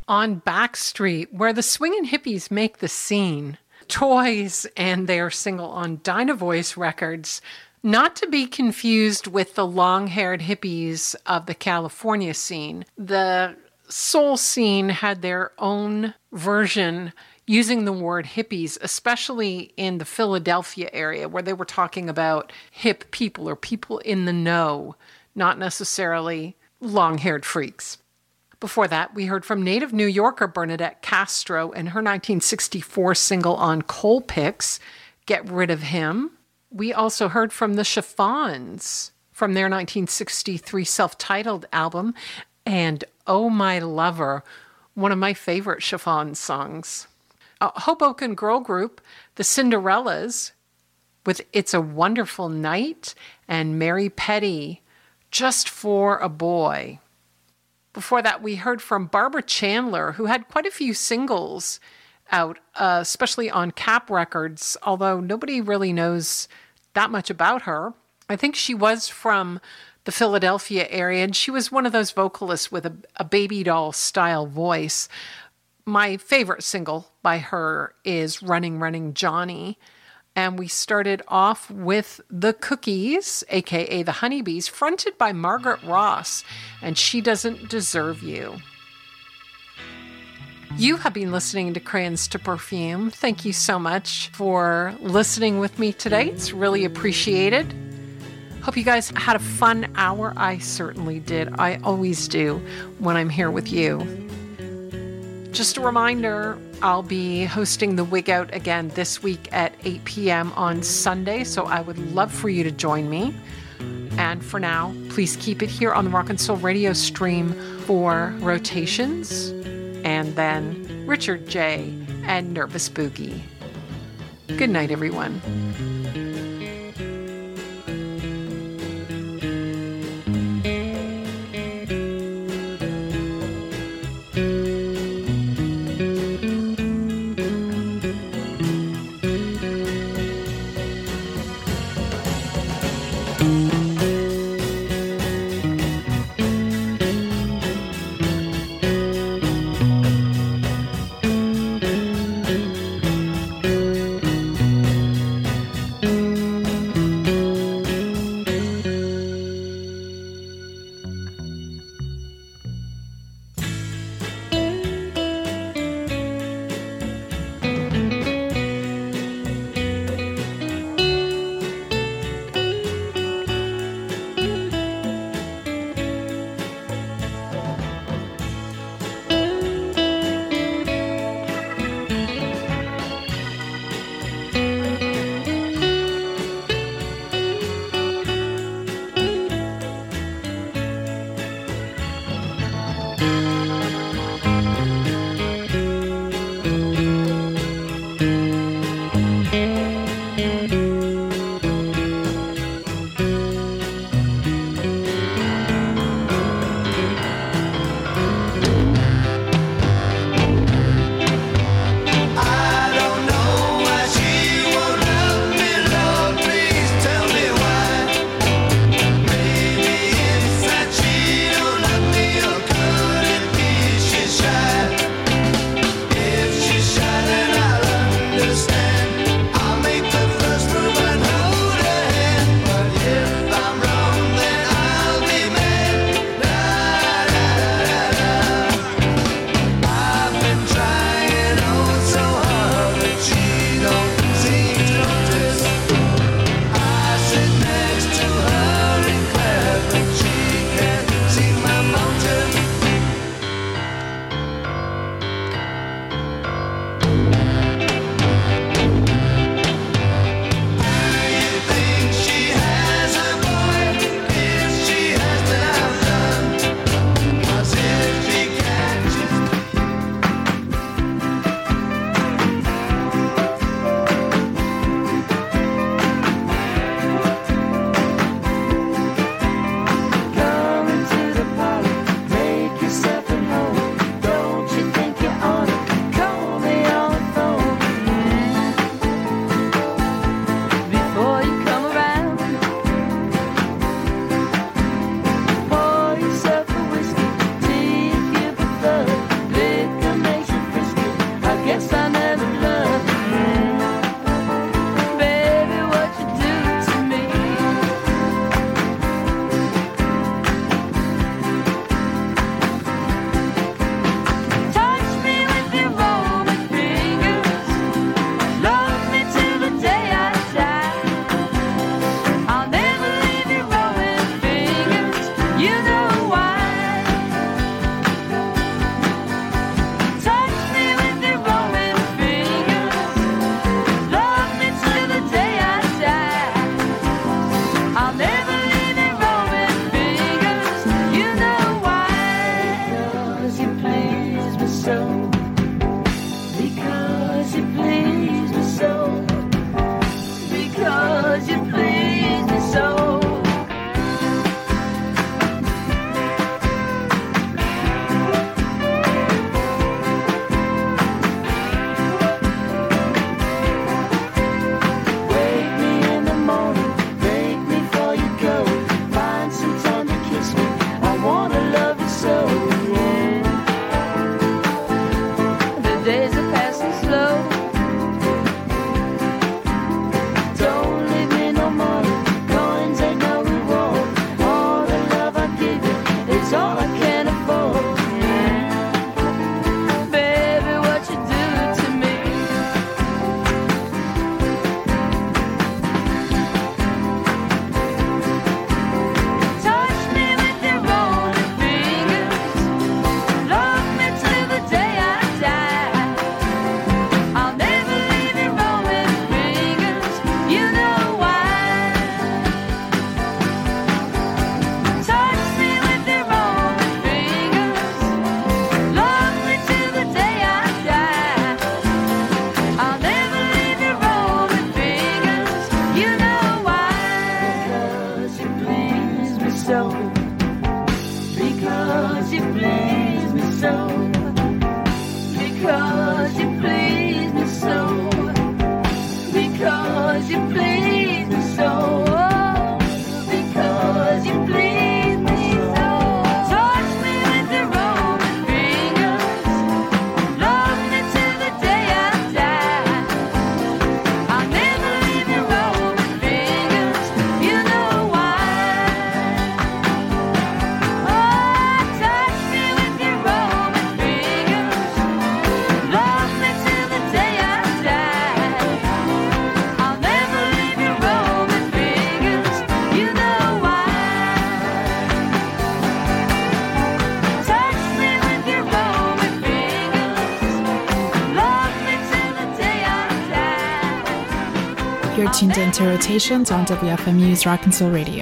On Back Street, where the swingin' hippies make the scene. Toys and their single on Dynavoice Records, not to be confused with the long-haired hippies of the California scene. The soul scene had their own version using the word hippies, especially in the Philadelphia area, where they were talking about hip people or people in the know, not necessarily long-haired freaks. Before that, we heard from native New Yorker Bernadette Castro and her 1964 single on Coalpix, Get Rid of Him. We also heard from the Chiffons from their 1963 self-titled album, and Oh My Lover, one of my favorite Chiffons songs. Hoboken girl group, the Cinderellas, with It's a Wonderful Night, and Mary Petty, Just for a Boy. Before that, we heard from Barbara Chandler, who had quite a few singles out, especially on Cap Records, although nobody really knows that much about her. I think she was from the Philadelphia area, and she was one of those vocalists with a baby doll style voice. My favorite single by her is Running, Running Johnny. And we started off with The Cookies, aka the Honeybees, fronted by Margaret Ross, and She Doesn't Deserve You. You have been listening to Crayons to Perfume. Thank you so much for listening with me today. It's really appreciated. Hope you guys had a fun hour. I certainly did. I always do when I'm here with you. Just a reminder, I'll be hosting the Wig Out again this week at 8 p.m. on Sunday, so I would love for you to join me. And for now, please keep it here on the Rock and Soul Radio stream for Rotations, and then Richard J. and Nervous Boogie. Good night, everyone. so. Because you please me so. Because you please me so. You're tuned into Rotations on WFMU's Arkansas Radio.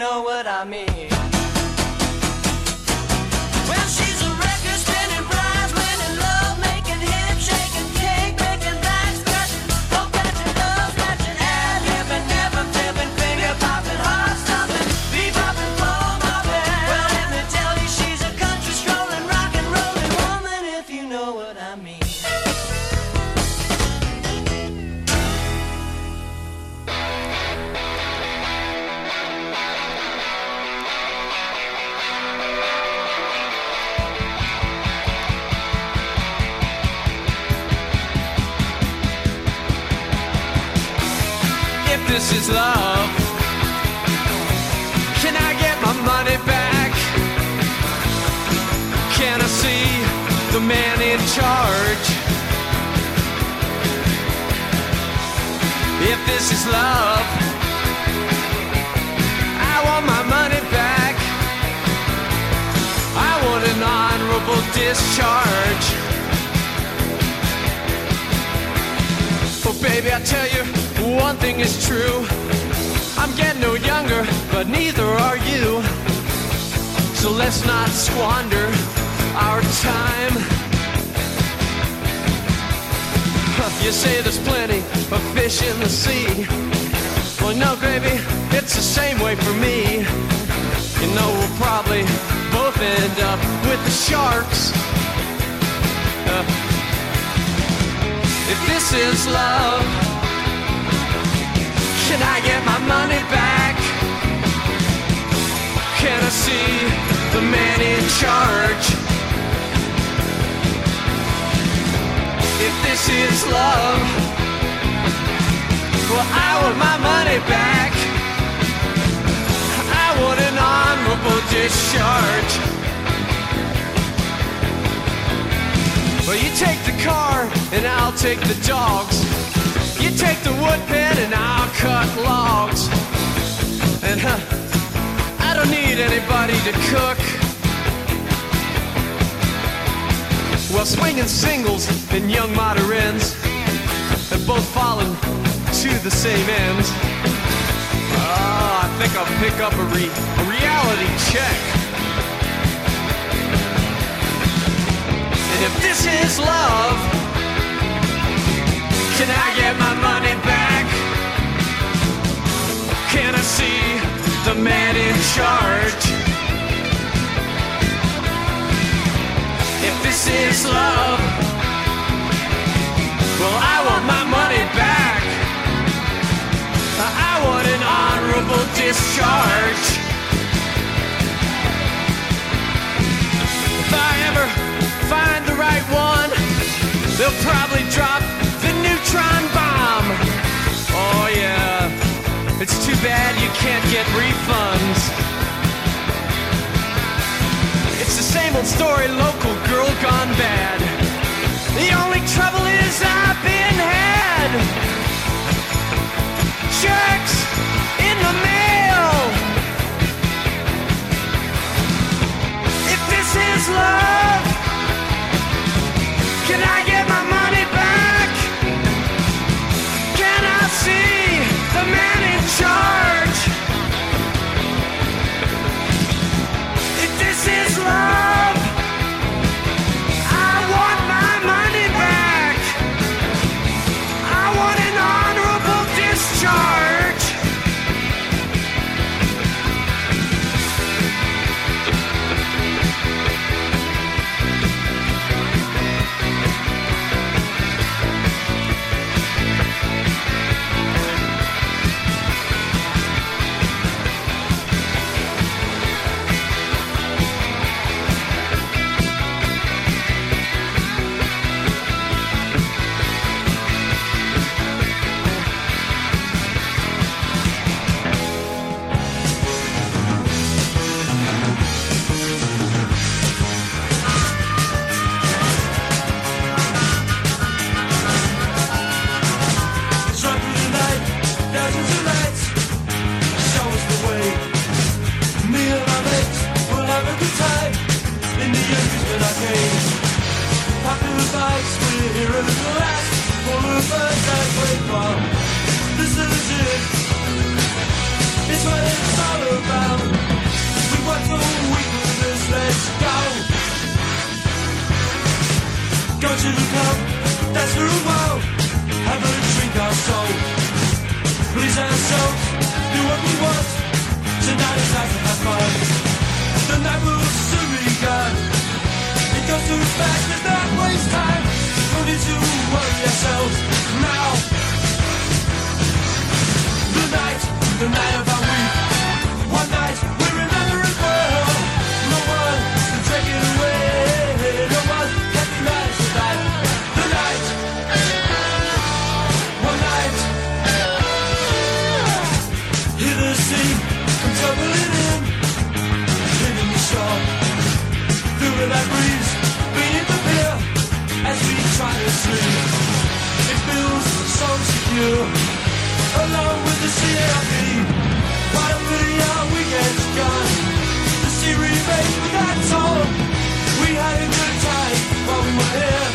know what I mean. Well, she's a record spinning, prize winning, love making, hip shaking, cake making, back scratching, hope catching, love snatching, ad lipping, never flipping, finger popping, heart stopping, bebopping, flow mopping. Well, let me tell you, she's a country strolling, rock and rolling woman, if you know what I mean. If this is love, can I get my money back? Can I see the man in charge? If this is love, I want my money back. I want an honorable discharge. Oh baby, I tell you, one thing is true, I'm getting no younger, but neither are you. So let's not squander our time. You say there's plenty of fish in the sea. Well, no, baby, it's the same way for me. You know, we'll probably both end up with the sharks. If this is love, can I get my money back? Can I see the man in charge? If this is love, well, I want my money back. I want an honorable discharge. Well, you take the car and I'll take the dogs. You take the wood pen and I'll cut logs. And I don't need anybody to cook. Well, swinging singles and young moderns have both fallen to the same ends. Oh, I think I'll pick up a reality check. And if this is love, can I get my money back? Can I see the man in charge? If this is love, well, I want my money back. I want an honorable discharge. If I ever find the right one, they'll probably drop the neutron bomb. Oh yeah, it's too bad you can't get refunds. It's the same old story, local girl gone bad. The only trouble is I've been had. Checks in the mail. If this is love, can I get my money back? Can I see the man in charge? If this is love, I want my money back. I want an honorable discharge. This is it. It's what it's all about. fast does not waste time. No need to worry yourselves now. The night of our week. One night we remember it well. No one can take it away. No one can deny us tonight. The night. One night. Hear the sea come tumbling in. Hitting the shore. Through that breeze. Beneath the pier. As we try to sleep. It feels so secure. Along with the CLB. What a pity our weekend's gone. The sea remains without toll. We had a good time while we were here.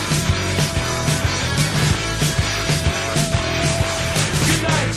Good night.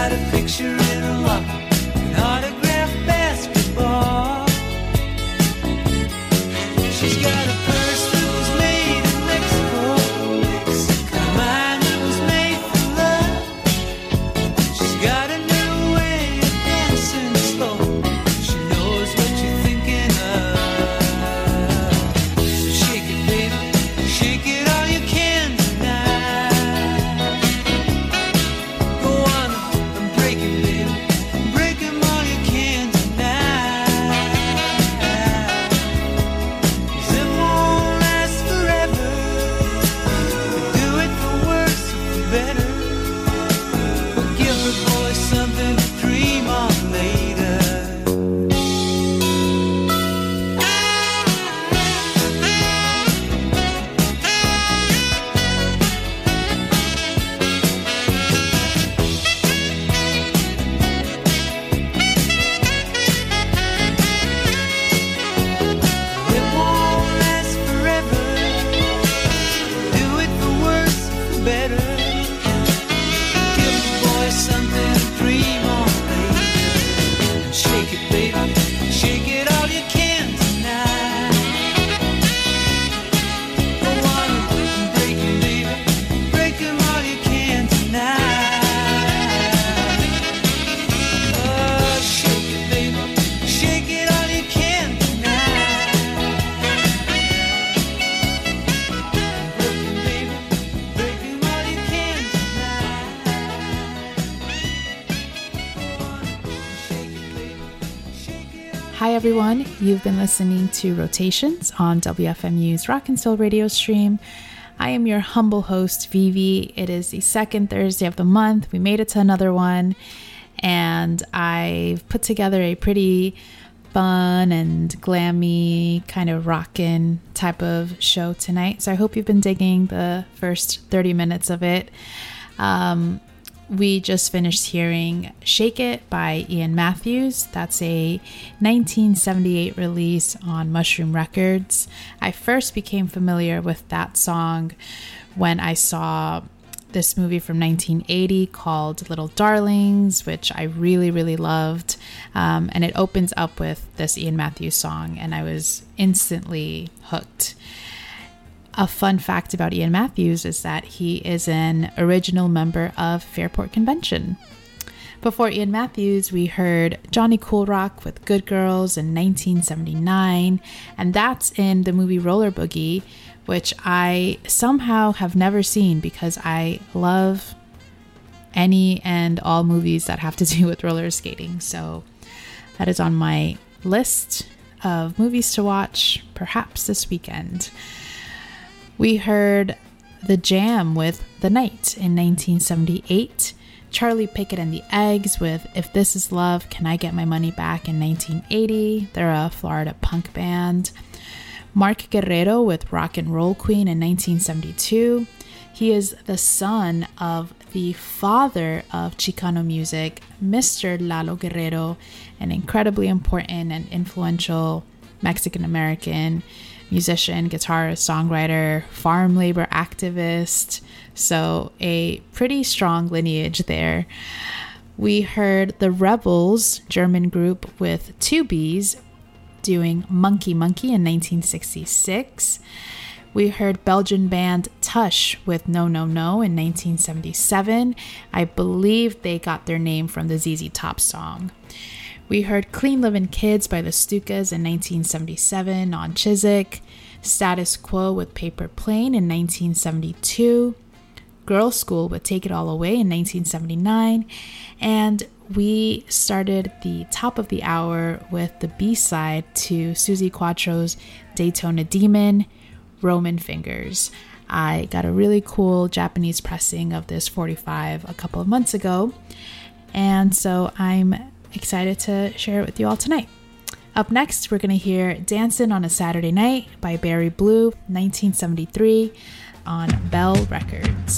got a picture in her locker, an autographed basketball. She's got a purse that was made in Mexico, a mind that was made for love. She's got a new way of dancing slow. She knows what you're thinking of. So shake it, baby, shake it all you can tonight. Go on and break it, baby, break 'em all you can tonight. 'Cause it won't last forever. Do it for worse or for better. But give the boy something to dream on later. It won't last forever. Do it for worse or for better. Give the boy something to dream on later. And shake it, baby, shake it all you can tonight. Go on and break it, baby, break 'em all you can tonight. Oh, shake it, baby, shake it all you can tonight. Break it, baby, break 'em all you can tonight. Go on and shake it, baby, shake it all. Hi, everyone. You've been listening to Rotations on WFMU's Rock and Soul radio stream. I am your humble host, Vivi. It is the second Thursday of the month. We made it to another one, and I've put together a pretty fun and glammy kind of rockin' type of show tonight. So I hope you've been digging the first 30 minutes of it. We just finished hearing Shake It by Ian Matthews. That's a 1978 release on Mushroom Records. I first became familiar with that song when I saw this movie from 1980 called Little Darlings, which I really, really loved. And it opens up with this Ian Matthews song, and I was instantly hooked. A fun fact about Ian Matthews is that he is an original member of Fairport Convention. Before Ian Matthews, we heard Johnny Coolrock with Good Girls in 1979, and that's in the movie Roller Boogie, which I somehow have never seen because I love any and all movies that have to do with roller skating. So that is on my list of movies to watch, perhaps this weekend. We heard The Jam with The Night in 1978, Charlie Pickett and the Eggs with If This Is Love, Can I Get My Money Back in 1980. They're a Florida punk band. Mark Guerrero with Rock and Roll Queen in 1972. He is the son of the father of Chicano music, Mr. Lalo Guerrero, an incredibly important and influential Mexican-American musician, guitarist, songwriter, farm labor activist. So a pretty strong lineage there. We heard the Rebels, German group with two B's, doing Monkey Monkey in 1966. We heard Belgian band Tush with No No No in 1977. I believe they got their name from the ZZ Top song. We heard Clean Livin' Kids by the Stukas in 1977 on Chiswick, Status Quo with Paper Plane in 1972, Girls School with Take It All Away in 1979, and we started the top of the hour with the B-side to Suzi Quatro's Daytona Demon, Roman Fingers. I got a really cool Japanese pressing of this 45 a couple of months ago, and so I'm excited to share it with you all tonight. Up next, we're going to hear Dancin' on a Saturday Night by Barry Blue, 1973, on Bell Records.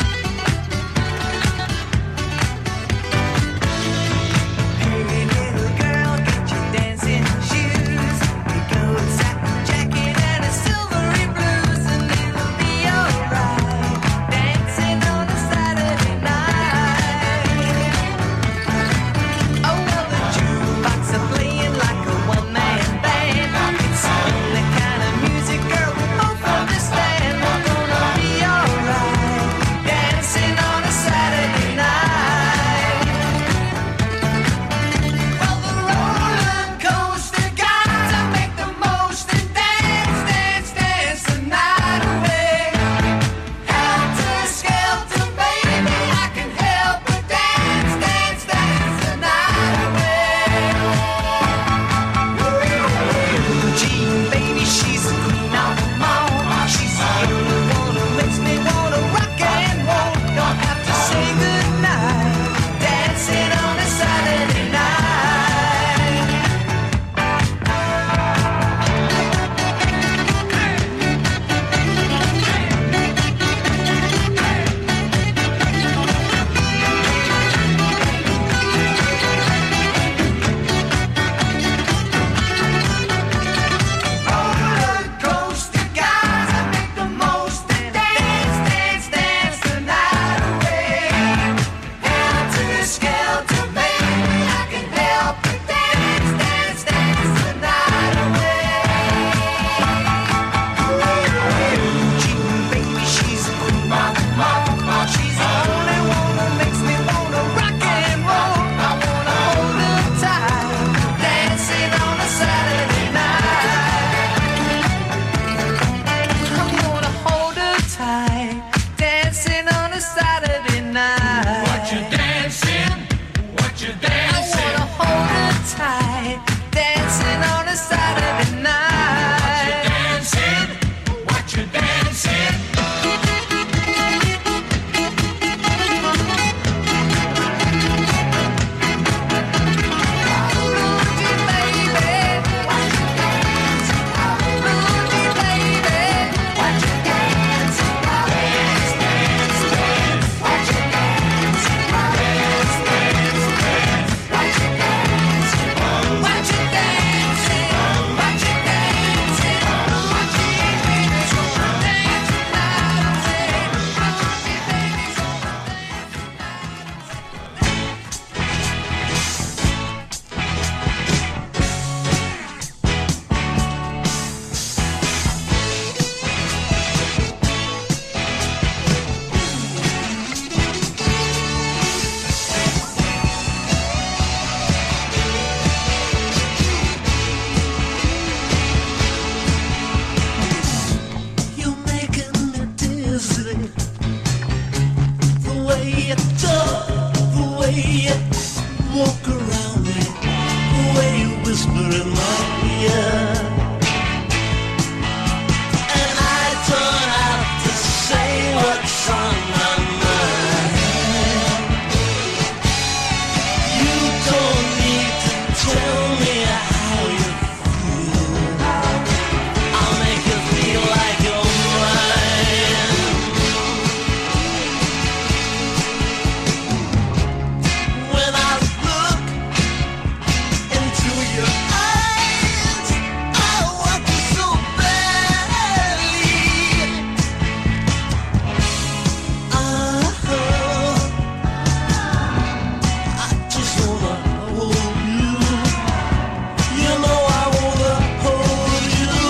Hey, little very much, yeah. And I don't have to say what's on my mind. You don't need to tell me how you feel. I'll make you feel like you're mine. When I look into your eyes, I want you so badly. I just wanna hold you. You know I wanna hold you.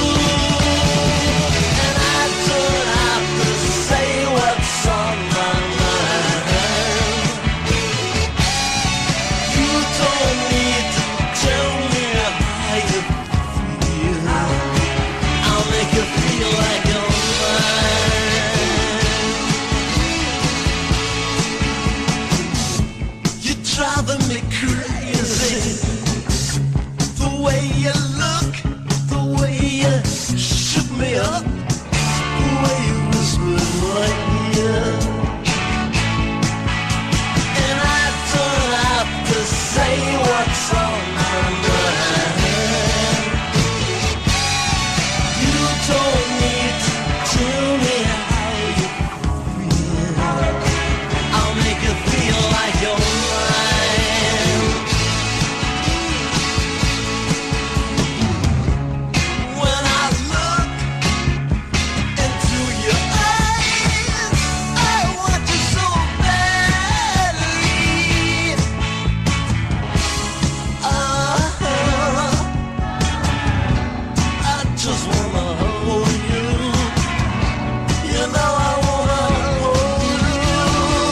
And I don't have to say what's on my mind. You don't need to tell me how you feel. I'll make you feel like you're mine. You're driving me crazy. The way you look, the way you shook me up, the way you whispered my ear. And I don't have to say what's on my mind. You don't need to tell me how you feel. I'll make you feel like you're mine. When I look into your eyes, I want you so badly. I just wanna hold you. You know I wanna hold you.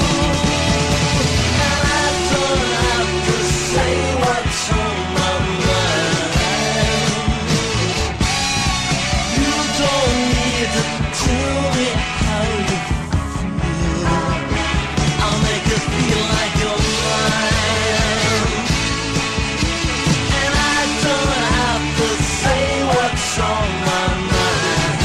And I don't have to say what's on my mind. You don't need to tell me how you feel. I'll make you feel like you're mine. And I don't have to say what's on my mind.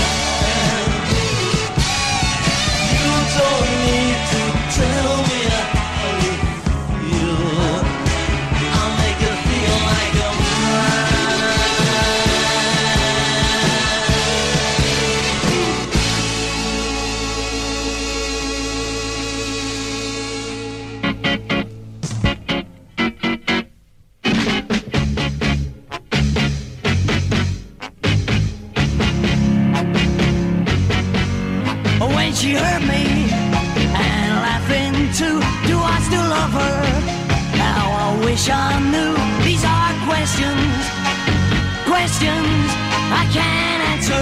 You don't need to tell me how you feel. I'll make you feel like you're mine. When she hurt me and laughing too, do I still love her? Now I wish I knew. These are questions, questions I can't answer.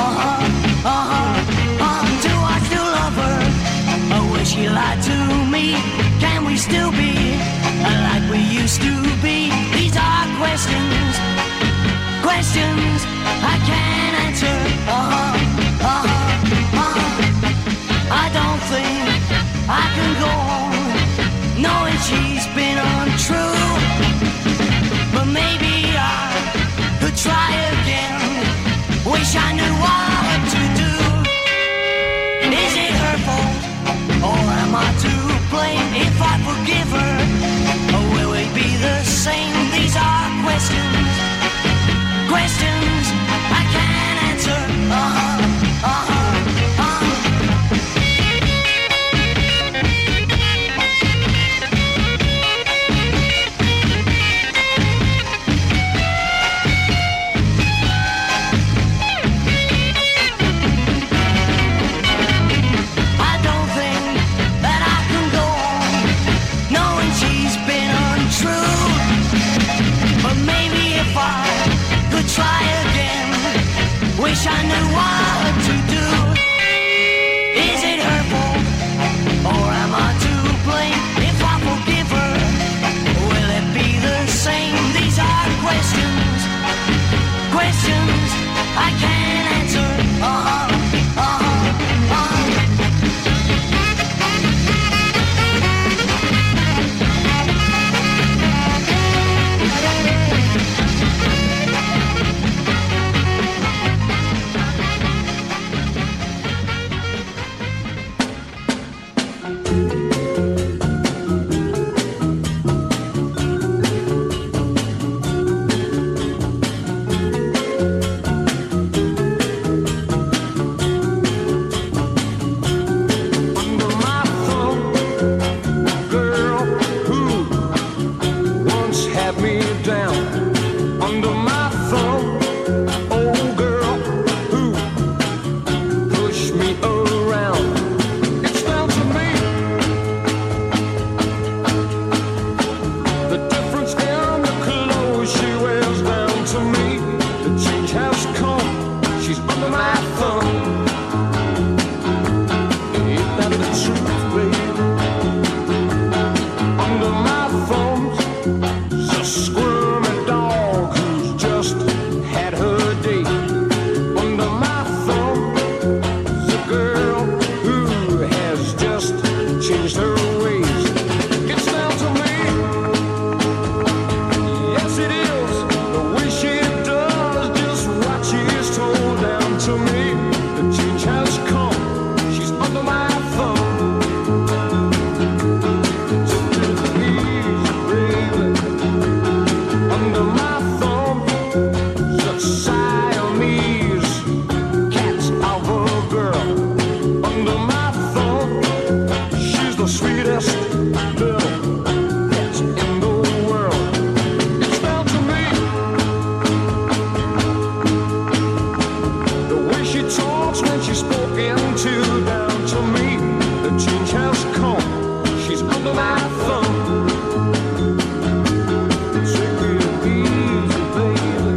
Do I still love her? I wish she lied to me. Can we still be like we used to be? These are questions, questions I can't answer. I don't think I can go on knowing she's been untrue. But maybe I could try again. Wish I knew what to do. Is it her fault or am I to blame? If I forgive her, or will we be the same? These are questions, questions I can't answer. me down under my thumb. Oh girl, who pushed me around? It's down to me. The difference in the clothes she wears down to me. The change has come. She's under my thumb. Ain't that the truth, baby? Under my thumb's a squirmy dog who's just had her day. Under my thumb's a girl who has just changed her ways. It's down to me. Yes, it is. The way she does just what she's told down to me. The change has come. She's under my thumb. Under my thumb, the Siamese cat's of a girl. Under my thumb, she's the sweetest little pet in the world. It's down to me. The way she talks when she's spoken to, down to me. The change has come. She's under my thumb. Take it easy, baby.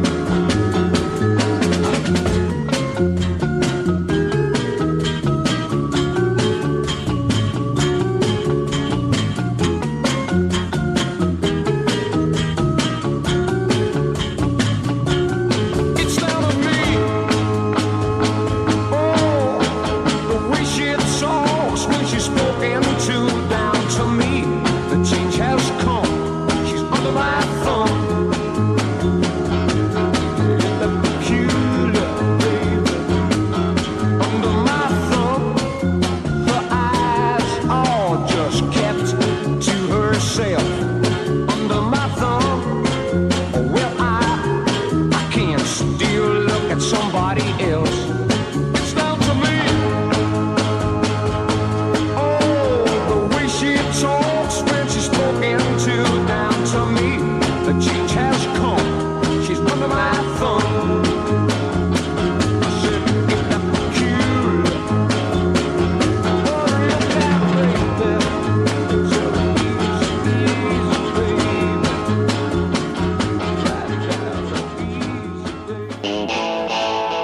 It's down to me. Oh, the way she talks when she's spoken to, down to me. The change has come. She's under my thumb. Ain't that peculiar, baby? Under my thumb, her eyes are just kept to herself. Under my thumb, well, I can't still look at somebody else. It's down to me. Oh, the way she talks when she's spoken to, down to me. The change has come. She's under my thumb. I said, ain't that peculiar? Oh, look at baby. So easy, baby. Right down so easy, baby.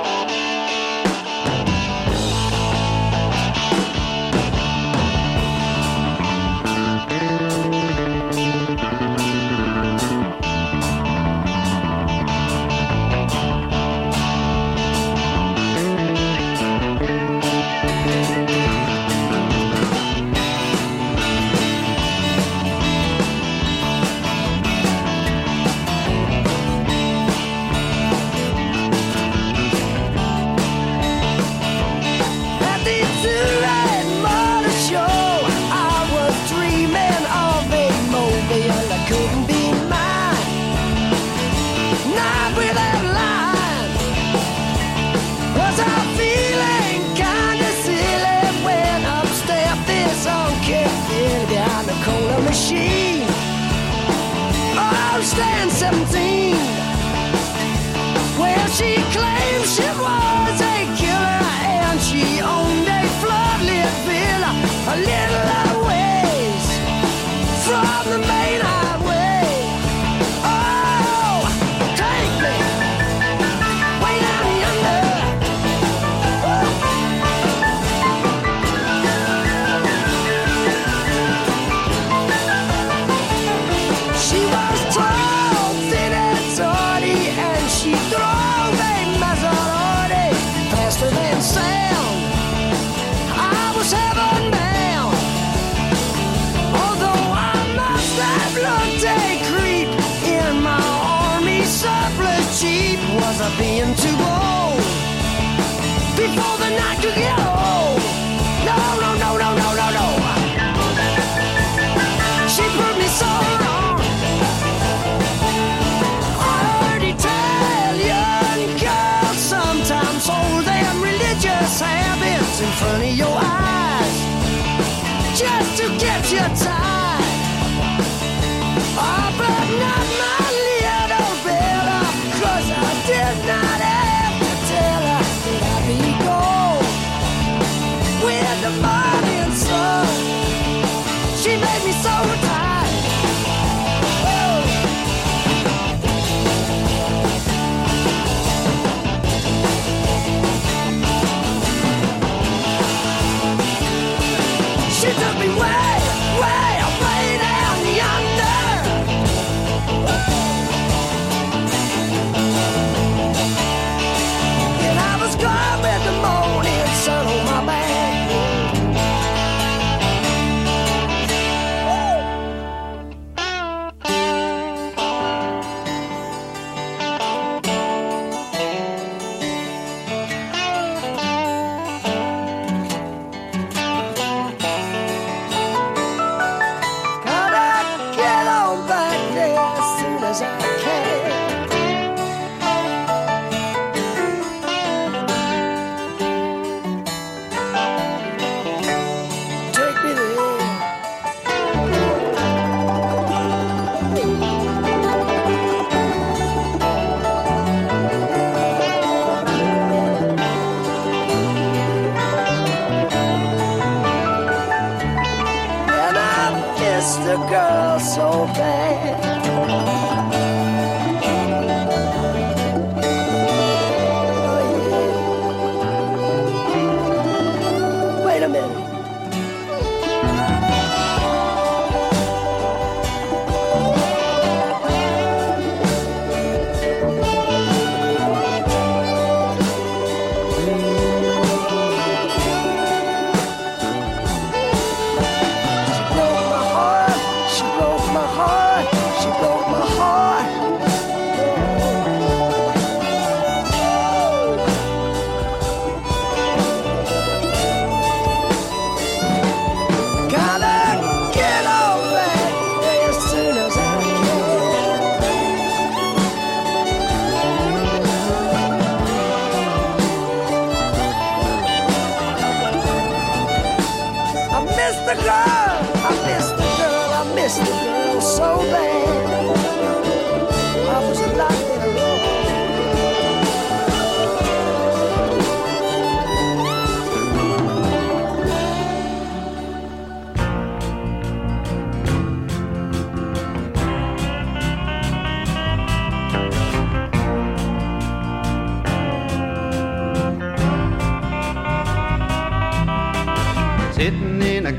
At the two-ride motor show, I was dreaming of a mobile that couldn't be mine. Not without line. Was I feeling kinda silly when up stepped this unkept behind the cola machine? Oh, Stan 17. Well, she claimed she was a killer and she owned a floodlit villa a little ways from the main highway. Oh, take me way down yonder. She was tall, thin and tawny, and she drove a Maserati faster than sound. I was heaven bound, although I must have looked a creep in my army surplus Jeep. Was I being too bold before the night could get old? No, no, no, no, no, no, no. She put me so wrong. I heard Italian girls sometimes hold them religious habits in front of your eyes just to get you tied. Oh, but not my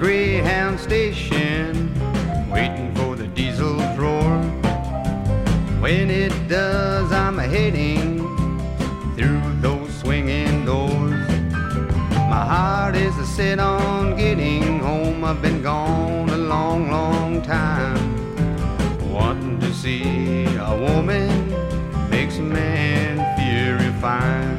Greyhound station, waiting for the diesel's roar. When it does, I'm heading through those swinging doors. My heart is set on getting home. I've been gone a long, long time. Wanting to see a woman makes a man feel refined.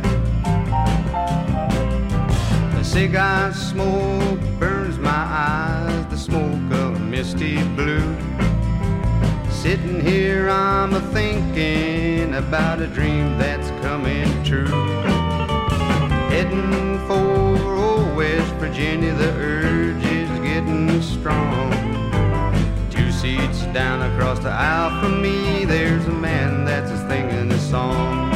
The cigar smoke burns my eyes, the smoke of misty blue. Sitting here I'm a-thinking about a dream that's coming true. Heading for old West Virginia, the urge is getting strong. 2 seats down across the aisle from me, there's a man that's singing a song.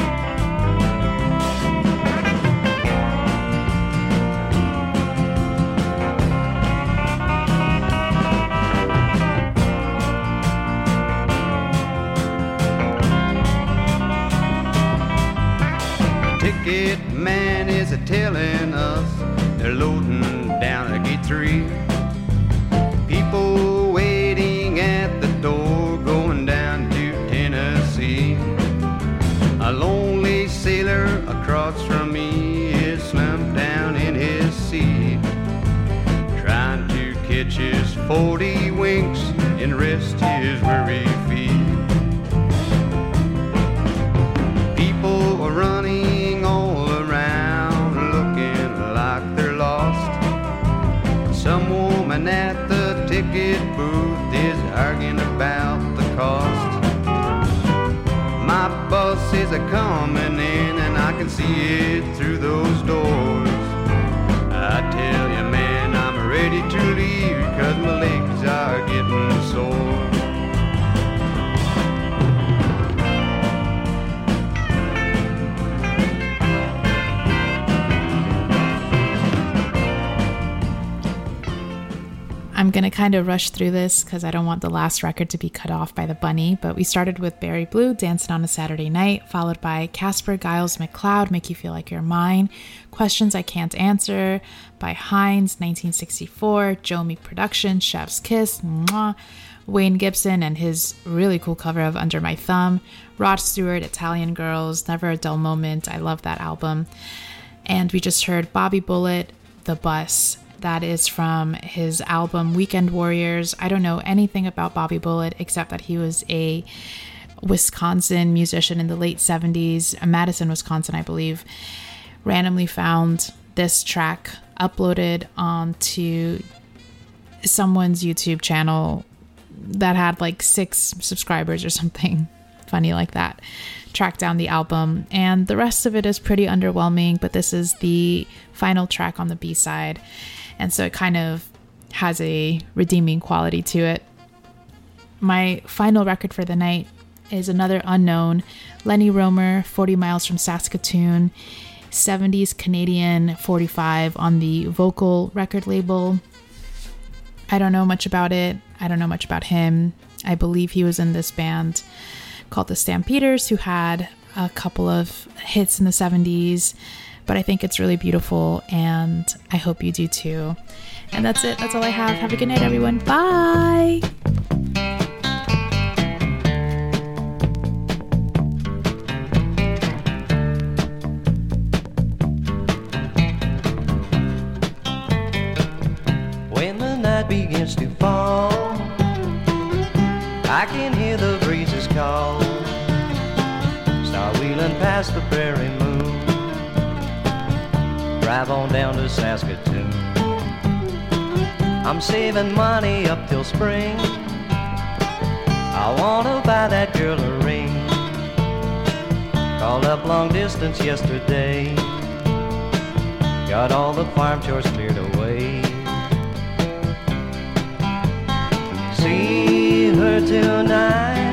Ticket man is a-telling us they're loading down at gate 3. People waiting at the door going down to Tennessee. A lonely sailor across from me is slumped down in his seat, trying to catch his 40 winks and rest his weary feet. People are running all around looking like they're lost. Some woman at the ticket booth is arguing about the cost. My bus is a-coming in and I can see it through those doors. I tell you man, I'm ready to leave because my legs are getting sore. I'm going to kind of rush through this because I don't want the last record to be cut off by the bunny, but we started with Barry Blue, Dancing on a Saturday Night, followed by Casper Giles McLeod, Make You Feel Like You're Mine, Questions I Can't Answer by Hines, 1964, Joe Meek Production, Chef's Kiss, Mwah, Wayne Gibson and his really cool cover of Under My Thumb, Rod Stewart, Italian Girls, Never a Dull Moment, I love that album, and we just heard Bobby Bullitt, The Bus. That is from his album Weekend Warriors. I don't know anything about Bobby Bullitt except that he was a Wisconsin musician in the late 70s, Madison, Wisconsin, I believe. Randomly found this track uploaded onto someone's YouTube channel that had like 6 subscribers or something funny like that. Tracked down the album, and the rest of it is pretty underwhelming, but this is the final track on the B-side. And so it kind of has a redeeming quality to it. My final record for the night is another unknown, Lenny Romer, 40 Miles from Saskatoon, 70s Canadian 45 on the Vocal record label. I don't know much about it. I don't know much about him. I believe he was in this band called the Stampeders, who had a couple of hits in the 70s. But I think it's really beautiful, and I hope you do too. And that's it. That's all I have. Have a good night, everyone. Bye! When the night begins to fall, I can hear the breezes call. Start wheeling past the prairie moon, drive on down to Saskatoon. I'm saving money up till spring. I wanna buy that girl a ring. Called up long distance yesterday, got all the farm chores cleared away. See her tonight,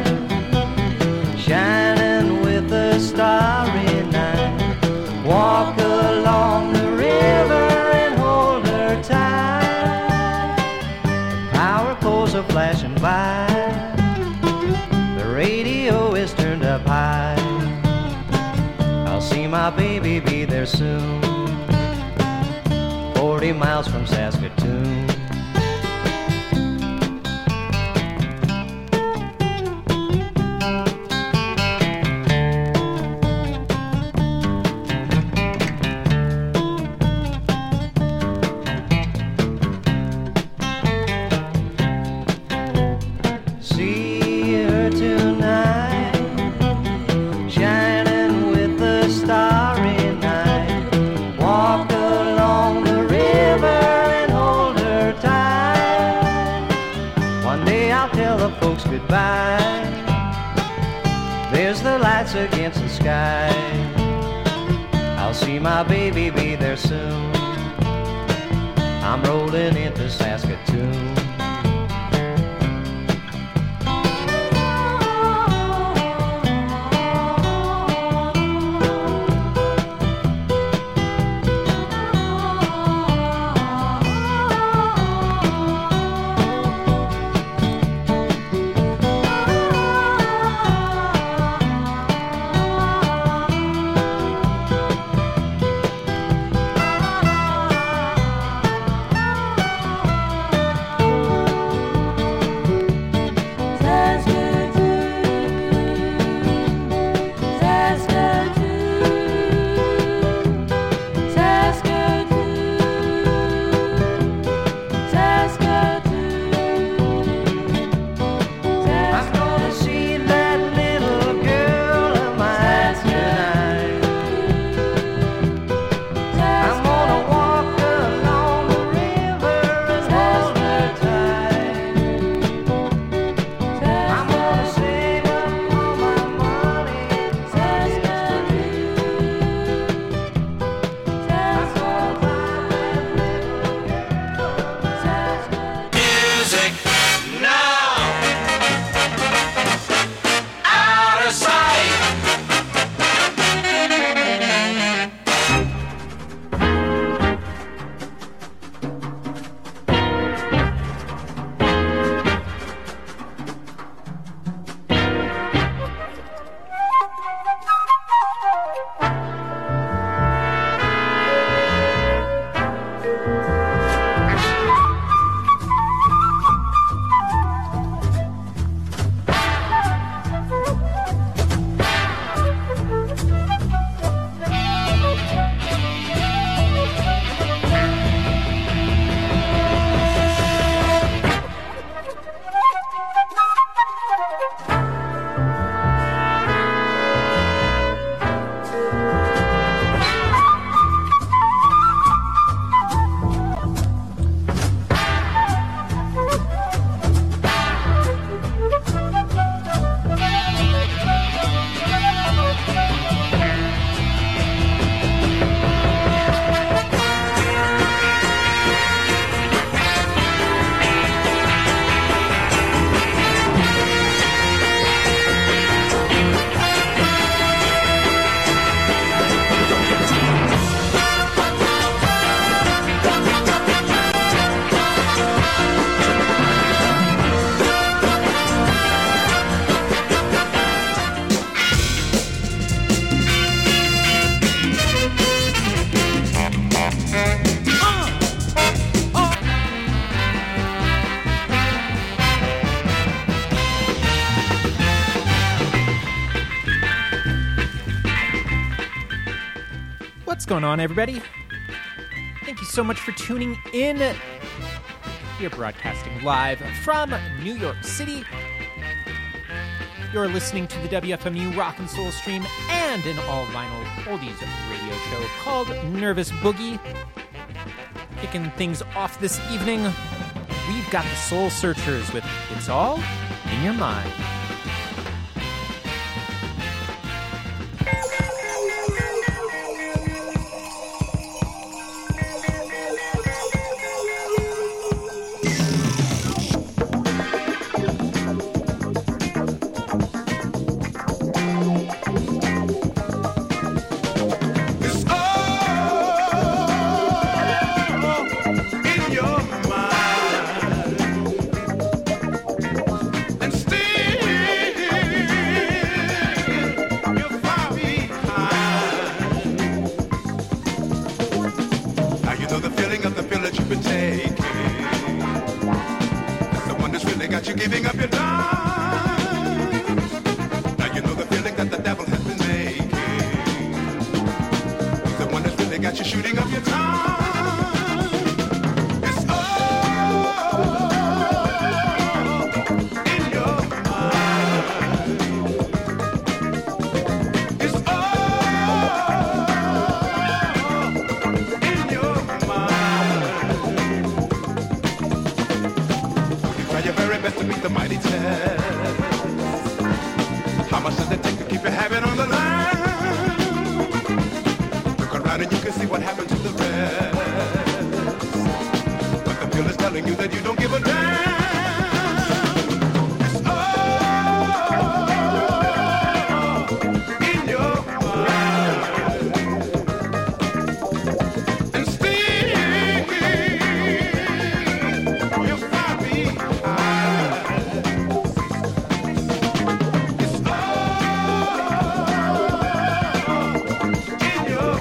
shining with a starry night. Walk along the river and hold her tight. The power poles are flashing by, the radio is turned up high. I'll see my baby be there soon, 40 miles from Saskatoon. lights against the sky. I'll see my baby be there soon. I'm rolling into Saskatoon. What's going on, everybody? Thank you so much for tuning in. We are broadcasting live from New York City. You're listening to the WFMU Rock and Soul stream and an all-vinyl oldies radio show called Nervous Boogie. Kicking things off this evening, we've got the Soul Searchers with It's All in Your Mind. How much does it take to keep you having and see what happened to the rest. But the pill is telling you that you don't give a damn. It's all in your mind. And still you're far behind. It's all in your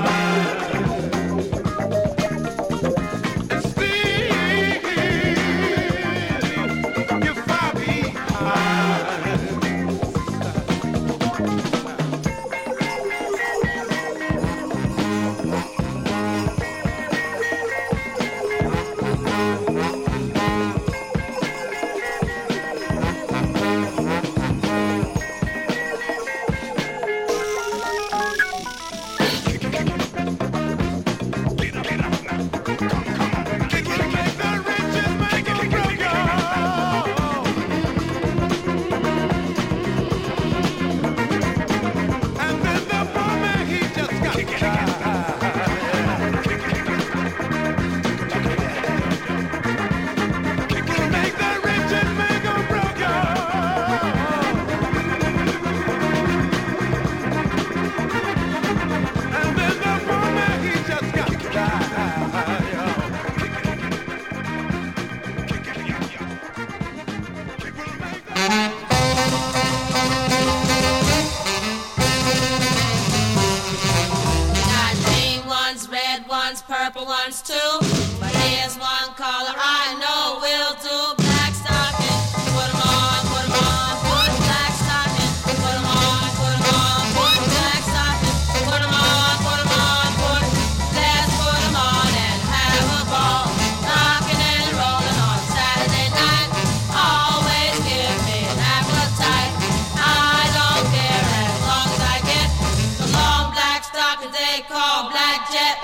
purple ones too. But here's one color I know will do. Black stocking, put 'em on, put 'em on, put black stocking, put 'em on, put 'em on, put black stocking, put 'em on, put 'em on, put. Let's put 'em on and have a ball, rocking and rolling on Saturday night. Always give me an appetite. I don't care as long as I get the long black stockings they call black jet.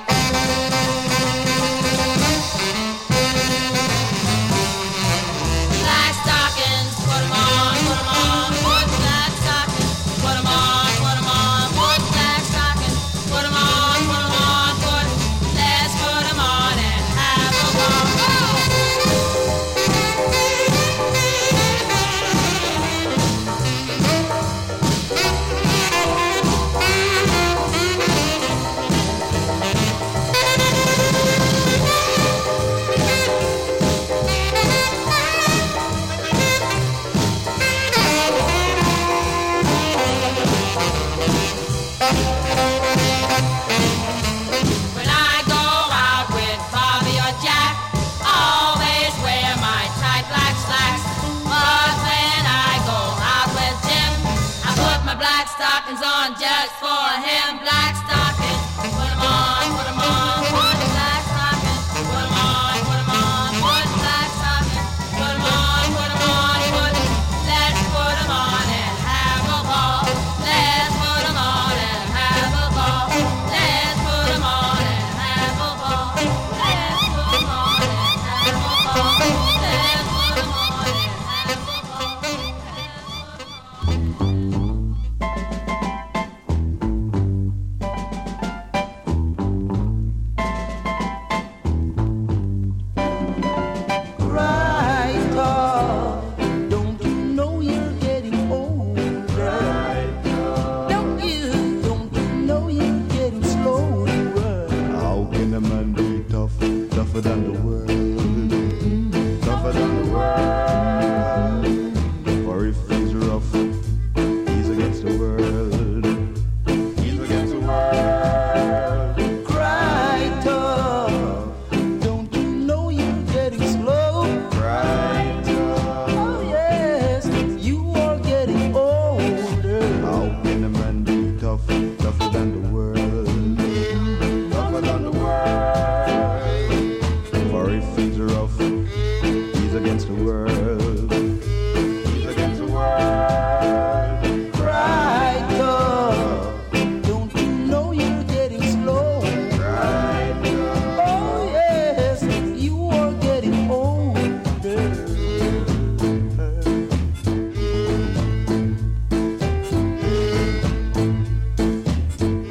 Black stockings, put 'em on, put black stockings, put 'em on, put black stockings, put 'em on, put. Let's put 'em on and have a ball. When I go out with Bobby or Jack, always wear my tight black slacks. But when I go out with Jim, I put my black stockings on just for him. Black stockings, put 'em on, put black stockings, put 'em on, put black stockings, put 'em on, put. Let's put 'em on and have a ball. Let's put 'em on and have a ball. Let's put 'em on and have a ball. Let's put 'em on and have a ball. Let's put 'em on and have a Right off, don't you know you're getting older? Don't you know you're getting slower? How can a man be tough, tougher than the world, tougher than the world? For if he's rough, he's against the world.